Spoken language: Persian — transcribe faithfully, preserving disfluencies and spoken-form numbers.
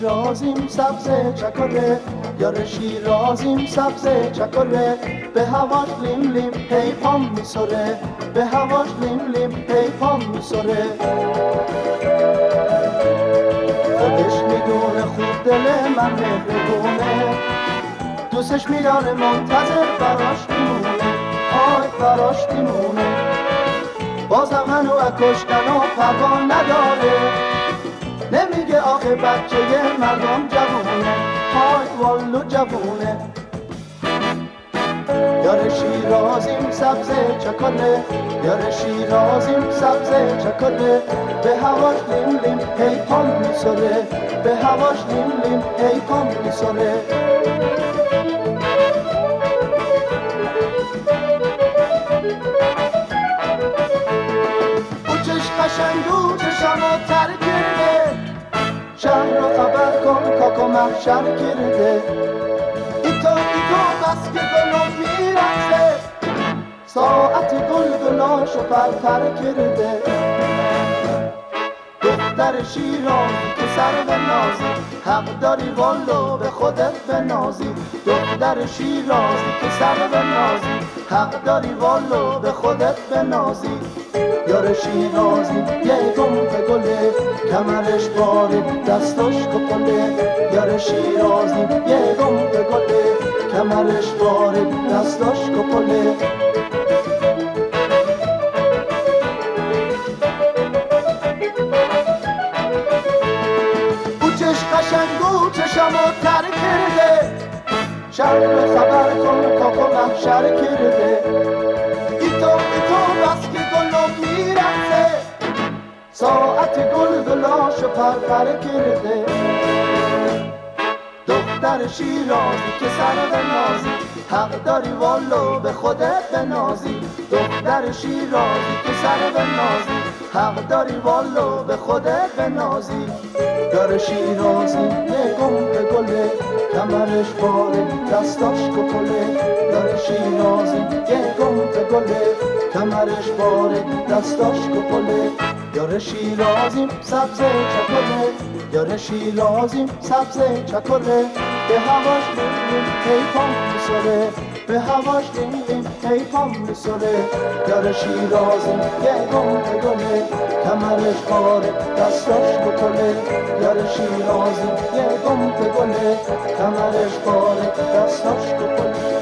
شیرازیم سبز چکره، یار شیرازیم سبز چکره، به هواش لیم لیم هی پام میسره، به هواش لیم لیم هی پام میسره. خودش میدونه خوب دل من مهربونه، دوستش میداره منتظر براش میمونه، آی براش میمونه. بازم هنو کشتن و پروا نداره، نمیگه آخه بچه مردم جوونه، های والو جوونه. یار شیرازیم سبز چکله، یار شیرازیم سبز چکله، به هواش لیم لیم هی پام میسره، به هواش لیم لیم هی پام میسره. قشنگو چشمو تر کرده، شهر رو خبر کن کاکو محشر کرده. ایتو ایتو بس که گلو میرسه، ساعت گل گلاشو پرتر کرده. دختر شیرازی که سر به نازی، حق داری والو به خودت بنازی. دختر شیرازی که سر به نازی، حق داری والو به خودت بنازی. یار شیرازی یه گم گله، کمرش باره دستاش کپله. یار شیرازی یه گم گله، کمرش باره دستاش کپله. بوچش قشنگو چشمو تر کرده، شهر رو خبر کن کاکو محشر کرده. ایتو ایتو بس که گلو میرسه، ساعت گل گلاشو پرپر کرده. دختر شیرازی که سر به نازی، حق داری والو به خودت بنازی. دختر شیرازی که سر به نازی، حق داری والو به خودت بنازی. یار شیرازی یه گم به گله، کمرش باره دستاش کپله. یار شیرازی یه گم به گله، کمرش باره دستاش کپله. یار شیرازیم سبز چکره، یار شیرازیم سبز چکره، به هواش لیم لیم هی پام میسره، به هواش لیم لیم هی پام میسره. یار شیرازیم یه گم به گله، کمرش باره دستاش کپله. یار شیرازیم یه گم به گله، کمرش باره دستاش کپله.